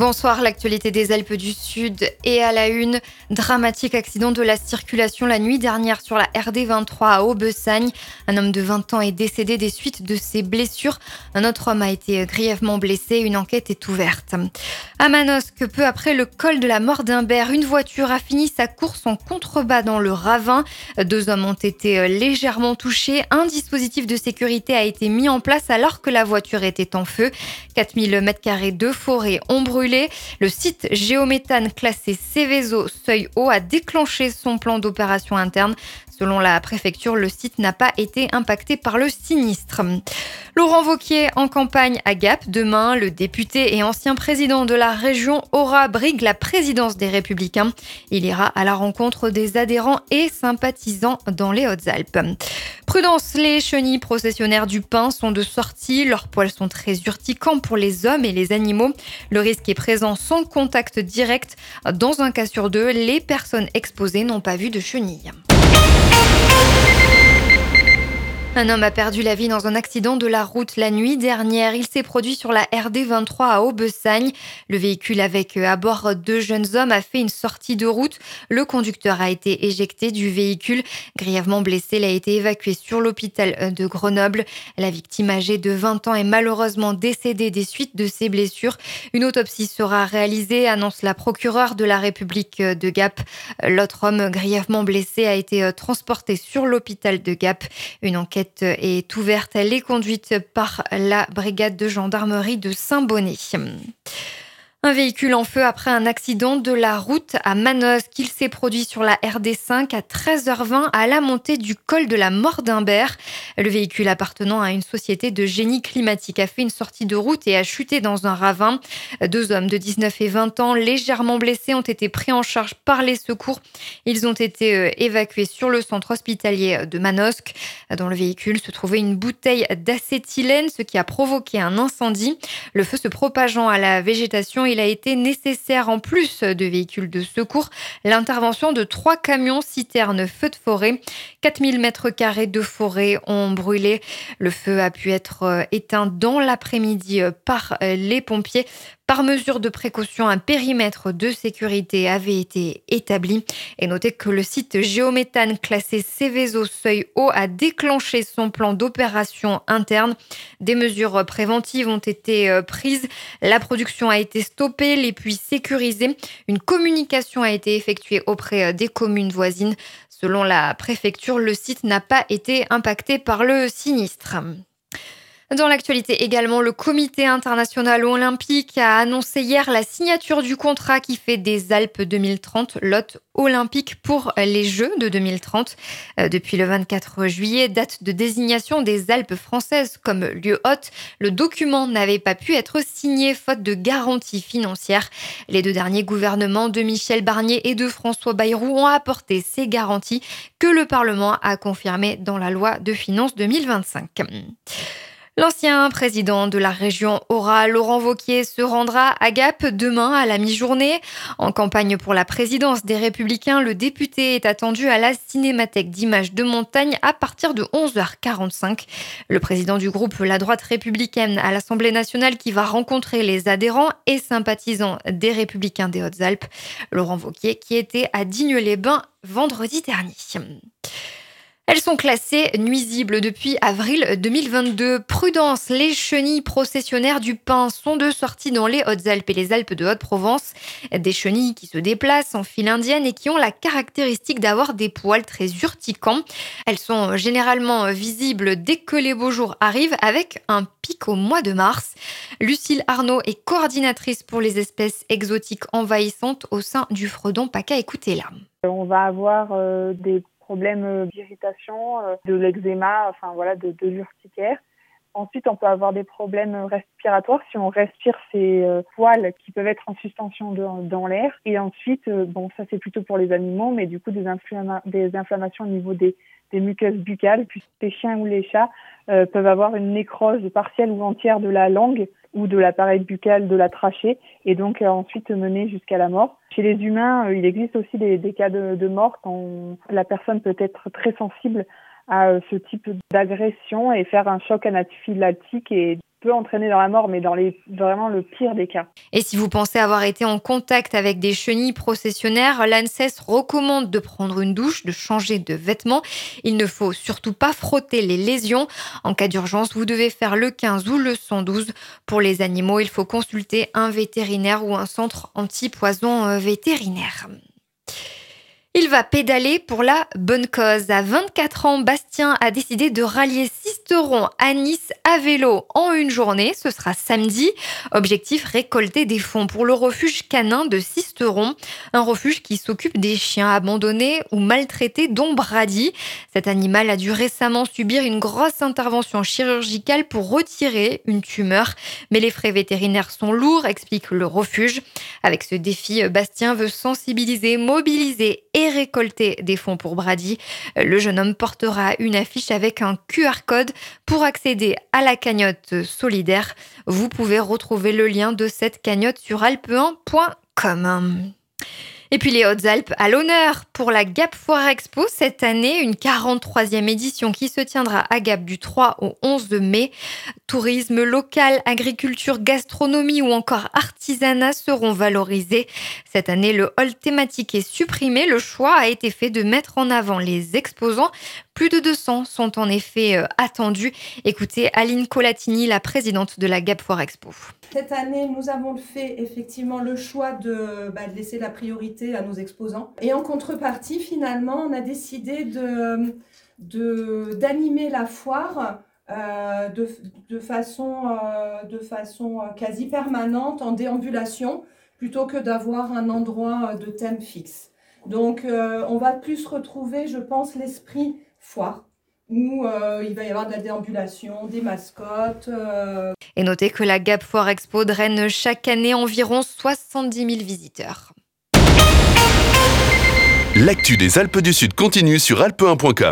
Bonsoir, l'actualité des Alpes du Sud et à la une. Dramatique accident de la circulation la nuit dernière sur la RD 23 à Aubessagne. Un homme de 20 ans est décédé des suites de ses blessures. Un autre homme a été grièvement blessé. Une enquête est ouverte. À Manosque, peu après le col de la Mort-d'Imbert, une voiture a fini sa course en contrebas dans le ravin. 2 hommes ont été légèrement touchés. Un dispositif de sécurité a été mis en place alors que la voiture était en feu. 4000 m² de forêt ont brûlé. Le site géométhane classé Céveso Seuil Haut a déclenché son plan d'opération interne. Selon la préfecture, le site n'a pas été impacté par le sinistre. Laurent Wauquiez en campagne à Gap. Demain, le député et ancien président de la région aura brigue la présidence des Républicains. Il ira à la rencontre des adhérents et sympathisants dans les Hautes-Alpes. Prudence, les chenilles processionnaires du pin sont de sortie. Leurs poils sont très urticants pour les hommes et les animaux. Le risque est présent sans contact direct. Dans un cas sur 2, les personnes exposées n'ont pas vu de chenilles. Un homme a perdu la vie dans un accident de la route la nuit dernière. Il s'est produit sur la RD 23 à Aubessagne. Le véhicule avec à bord 2 jeunes hommes a fait une sortie de route. Le conducteur a été éjecté du véhicule. Grièvement blessé, il a été évacué sur l'hôpital de Grenoble. La victime âgée de 20 ans est malheureusement décédée des suites de ses blessures. Une autopsie sera réalisée, annonce la procureure de la République de Gap. L'autre homme grièvement blessé a été transporté sur l'hôpital de Gap. Une enquête est ouverte. Elle est conduite par la brigade de gendarmerie de Saint-Bonnet. Un véhicule en feu après un accident de la route à Manosque. Il s'est produit sur la RD5 à 13h20 à la montée du col de la Mort-d'Imbert. Le véhicule appartenant à une société de génie climatique a fait une sortie de route et a chuté dans un ravin. 2 hommes de 19 et 20 ans légèrement blessés ont été pris en charge par les secours. Ils ont été évacués sur le centre hospitalier de Manosque. Dans le véhicule se trouvait une bouteille d'acétylène, ce qui a provoqué un incendie. Le feu se propageant à la végétation, il a été nécessaire, en plus de véhicules de secours, l'intervention de 3 camions citernes feux de forêt. 4000 m² de forêt ont brûlé. Le feu a pu être éteint dans l'après-midi par les pompiers. Par mesure de précaution, un périmètre de sécurité avait été établi. Et notez que le site géométhane classé Céveso Seuil Haut a déclenché son plan d'opération interne. Des mesures préventives ont été prises. La production a été stoppée, les puits sécurisés. Une communication a été effectuée auprès des communes voisines. Selon la préfecture, le site n'a pas été impacté par le sinistre. Dans l'actualité également, le Comité international olympique a annoncé hier la signature du contrat qui fait des Alpes 2030 l'hôte olympique pour les Jeux de 2030. Depuis le 24 juillet, date de désignation des Alpes françaises comme lieu hôte, le document n'avait pas pu être signé faute de garanties financières. Les 2 derniers gouvernements de Michel Barnier et de François Bayrou ont apporté ces garanties que le Parlement a confirmées dans la loi de finances 2025. L'ancien président de la région Aura, Laurent Wauquiez, se rendra à Gap demain à la mi-journée. En campagne pour la présidence des Républicains, le député est attendu à la Cinémathèque d'images de montagne à partir de 11h45. Le président du groupe La Droite républicaine à l'Assemblée nationale qui va rencontrer les adhérents et sympathisants des Républicains des Hautes-Alpes. Laurent Wauquiez qui était à Digne-les-Bains vendredi dernier. Elles sont classées nuisibles depuis avril 2022. Prudence, les chenilles processionnaires du pin sont de sortie dans les Hautes-Alpes et les Alpes de Haute-Provence. Des chenilles qui se déplacent en file indienne et qui ont la caractéristique d'avoir des poils très urticants. Elles sont généralement visibles dès que les beaux jours arrivent avec un pic au mois de mars. Lucille Arnaud est coordinatrice pour les espèces exotiques envahissantes au sein du Fredon PACA. Écoutez-la. On va avoir des problèmes d'irritation, de l'eczéma, de l'urticaire. Ensuite, on peut avoir des problèmes respiratoires si on respire ces poils qui peuvent être en suspension dans l'air. Et ensuite, ça c'est plutôt pour les animaux, mais du coup des inflammations au niveau des muqueuses buccales. Puis les chiens ou les chats peuvent avoir une nécrose partielle ou entière de la langue ou de l'appareil buccal de la trachée et donc ensuite mener jusqu'à la mort. Chez les humains, il existe aussi des cas de mort quand la personne peut être très sensible à ce type d'agression et faire un choc anaphylactique et peut entraîner dans la mort, mais dans vraiment le pire des cas. Et si vous pensez avoir été en contact avec des chenilles processionnaires, l'ANSES recommande de prendre une douche, de changer de vêtements. Il ne faut surtout pas frotter les lésions. En cas d'urgence, vous devez faire le 15 ou le 112. Pour les animaux, il faut consulter un vétérinaire ou un centre anti-poison vétérinaire. Il va pédaler pour la bonne cause. À 24 ans, Bastien a décidé de rallier Sisteron à Nice à vélo en une journée. Ce sera samedi. Objectif, récolter des fonds pour le refuge canin de Sisteron. Un refuge qui s'occupe des chiens abandonnés ou maltraités, dont Brady. Cet animal a dû récemment subir une grosse intervention chirurgicale pour retirer une tumeur. Mais les frais vétérinaires sont lourds, explique le refuge. Avec ce défi, Bastien veut sensibiliser, mobiliser et récolter des fonds pour Brady. Le jeune homme portera une affiche avec un QR code pour accéder à la cagnotte solidaire. Vous pouvez retrouver le lien de cette cagnotte sur alpe1.com. Et puis les Hautes-Alpes à l'honneur pour la Gap Foire Expo cette année, une 43e édition qui se tiendra à Gap du 3 au 11 mai. Tourisme local, agriculture, gastronomie ou encore artisanat seront valorisés. Cette année, le hall thématique est supprimé. Le choix a été fait de mettre en avant les exposants. Plus de 200 sont en effet attendus. Écoutez Aline Colatini, la présidente de la Gap Foire Expo. Cette année, nous avons fait effectivement le choix de laisser la priorité à nos exposants. Et en contrepartie, finalement, on a décidé d'animer la foire de façon quasi permanente en déambulation plutôt que d'avoir un endroit de thème fixe. Donc, on va plus retrouver, je pense, l'esprit foire, où il va y avoir de la déambulation, des mascottes. Et notez que la Gap Foire Expo draine chaque année environ 70 000 visiteurs. L'actu des Alpes du Sud continue sur alpe1.com.